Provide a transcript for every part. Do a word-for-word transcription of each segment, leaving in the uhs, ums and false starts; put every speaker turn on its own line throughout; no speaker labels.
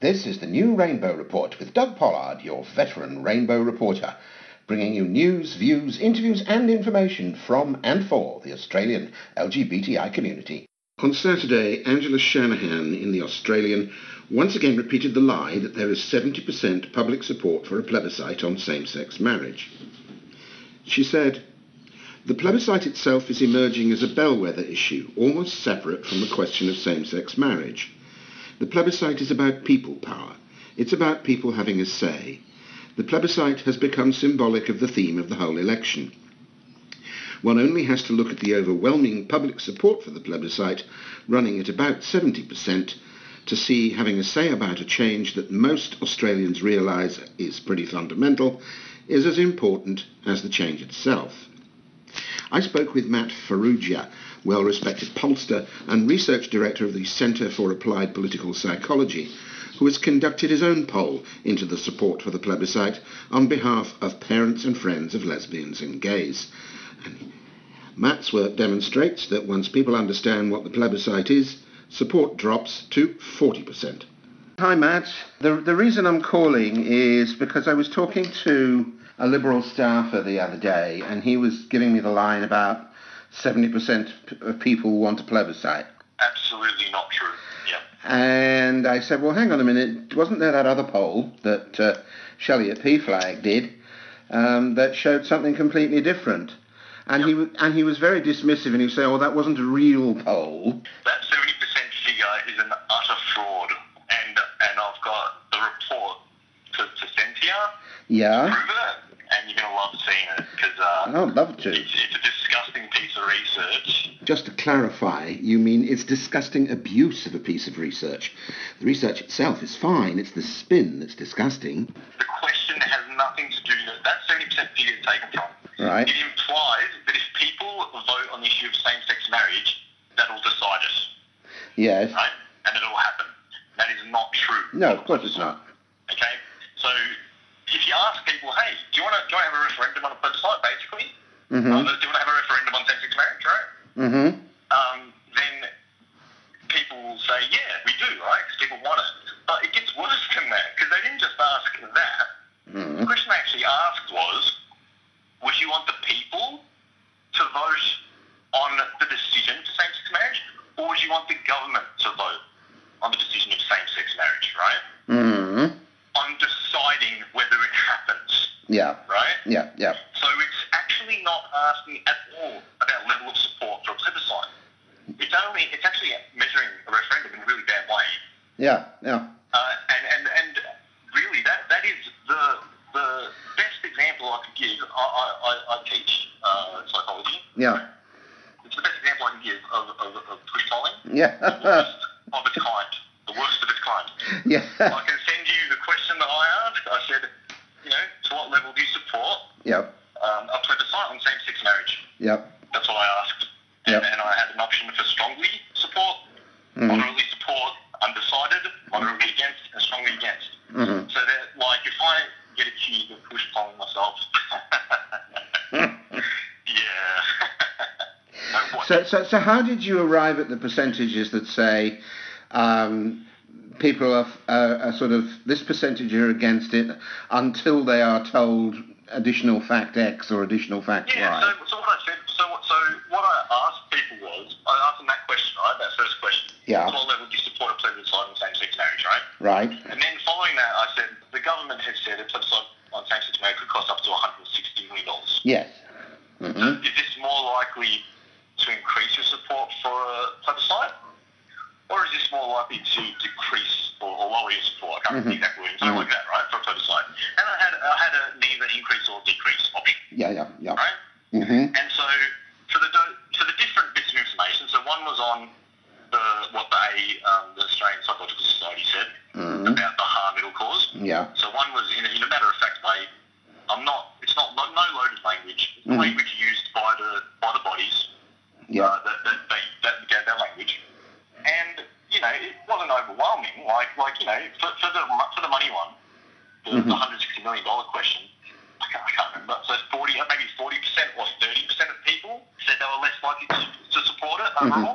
This is the new Rainbow Report with Doug Pollard, your veteran Rainbow reporter, bringing you news, views, interviews and information from and for the Australian L G B T I community. On Saturday, Angela Shanahan in The Australian once again repeated the lie that there is seventy percent public support for a plebiscite on same-sex marriage. She said, "The plebiscite itself is emerging as a bellwether issue, almost separate from the question of same-sex marriage. The plebiscite is about people power. It's about people having a say. The plebiscite has become symbolic of the theme of the whole election. One only has to look at the overwhelming public support for the plebiscite, running at about seventy percent, to see having a say about a change that most Australians realise is pretty fundamental, is as important as the change itself." I spoke with Matt Farrugia, well-respected pollster and research director of the Centre for Applied Political Psychology, who has conducted his own poll into the support for the plebiscite on behalf of parents and friends of lesbians and gays. And Matt's work demonstrates that once people understand what the plebiscite is, support drops to forty percent. Hi Matt, the, the reason I'm calling is because I was talking to a Liberal staffer the other day and he was giving me the line about seventy percent of people want a plebiscite.
Absolutely not true, yeah.
And I said, well, hang on a minute, wasn't there that other poll that uh, Shelley at P FLAG did um, that showed something completely different? And, yep. he, and he was very dismissive and he would say, oh, that wasn't a real poll.
That seventy percent figure is an utter fraud. And and I've got the report to, to send to you.
Yeah.
To prove it. And you're going to love seeing it because uh,
oh, I'd love to.
It's, it's a disgusting piece of research.
Just to clarify, you mean it's disgusting abuse of a piece of research. The research itself is fine. It's the spin that's disgusting.
The question has nothing to do with that seventy percent figure is taken from.
Right.
It implies that if people vote on the issue of same-sex marriage, that'll decide it.
Yes.
Right? And it'll happen. That is not true.
No, of course it's not.
Okay? So if you ask people, hey, do you want to, do you want to have a referendum on a plebiscite, basically?
Mm-hmm.
Uh, do you want to have a referendum on same-sex marriage, right?
Mm-hmm.
Um, then people will say, yeah, we do, right? Because people want it. But it gets worse than that, because they didn't just ask that.
Mm-hmm.
The question they actually asked was, would you want the people to vote on the decision for same-sex marriage, or would you want the government to vote on the decision of same-sex marriage, right?
Mm-hmm.
On deciding whether it happens.
Yeah.
Right?
Yeah, yeah.
So it's actually not asking at all about level of support for a plebiscite. It's only, it's actually measuring a referendum in a really bad way.
Yeah, yeah.
Uh, and, and, and really, that, that is the the best example I could give. I, I, I teach uh, psychology.
Yeah.
It's the best example I can give of, of, of push polling.
Yeah.
The worst of its kind. The worst of its kind.
Yeah.
I can send you the question that I asked. I said, you know, to what level do you support
Yep.
um, a plebiscite on same-sex marriage?
Yep.
That's what I asked. And,
Yep.
and I had an option for strongly support,
Mm-hmm.
moderately support, undecided, moderately against, and strongly against.
Mm-hmm.
So that, like, if I get accused of push polling myself, yeah. No,
So, so, so how did you arrive at the percentages that say um, people are, uh, are sort of, this percentage are against it until they are told additional fact X or additional fact
Yeah,
Y?
so, so what I said, so, so what I asked people was, I asked them that question, right, that first question.
Yeah.
To what level do you support a plebiscite on same-sex marriage, right?
Right.
And then following that, I said, the government has said a plebiscite on same-sex marriage could cost up to one hundred sixty million dollars.
Yes. Mm-hmm.
Is this more likely to increase your support for a plebiscite? Or is this more likely to decrease or, or lower your support? I can't remember
Mm-hmm.
exactly what it is, something
Mm-hmm.
like that, right, for a plebiscite. And I had, I had a neither increase or decrease option,
Yeah, yeah, yeah.
right?
Mm-hmm.
And so for the do- for the different bits of information, so one was on the what the um, the Australian Psychological Society said
Mm-hmm.
about the harm it'll cause.
Yeah.
So one was in a, in a matter of fact way. I'm not. It's not no loaded language. It's
Mm-hmm.
language used by the by the bodies.
Yeah.
Uh, that, that they that gave their language, and you know it wasn't overwhelming. Like like you know for, for the for the money one, the,
Mm-hmm.
the one hundred sixty million dollar question. I can't, I can't remember. So it's forty, maybe forty percent or thirty percent of people said they were less likely to, to support it overall.
Mm-hmm.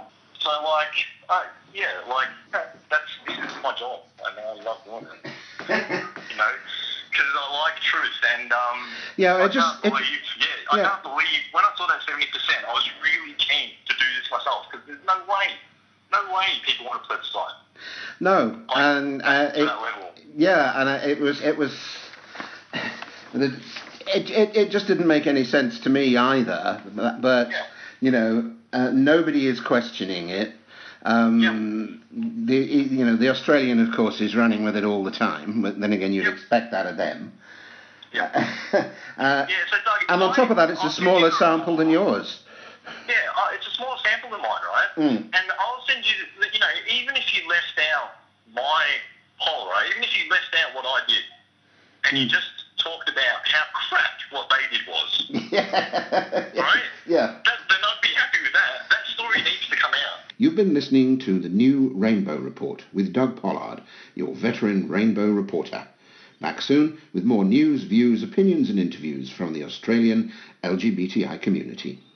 So, like, uh, yeah, like, that, that's, this is my job, and I love doing it. You know? Because I like truth, and, um,
yeah,
I
it just,
can't
it,
believe, yeah, I
yeah.
can't believe, when I saw that seventy percent, I was really keen to do this myself, because there's no way, no way people want to plebiscite.
No,
Like,
and uh,
to
it,
that level.
yeah, and uh, it was, it was, it, it, it just didn't make any sense to me either, but, but
Yeah.
you know, uh, nobody is questioning it. Um,
Yep.
the you know the Australian, of course, is running with it all the time. But then again, you'd
Yep.
expect that of them.
Yeah.
uh,
Yeah, so Doug,
and on top of that, it's
I'll
a smaller
send you-
sample than yours.
Yeah, uh, it's a smaller sample than mine, right?
Mm.
And I'll send you, the, you know, even if you left out my poll, right? Even if you left out what I did, and you just talked about how crap what they did was,
Yeah.
right?
Yeah.
That, then I'd be happy with that. That story needs to come out.
You've been listening to the new Rainbow Report with Doug Pollard, your veteran Rainbow reporter. Back soon with more news, views, opinions and interviews from the Australian L G B T I community.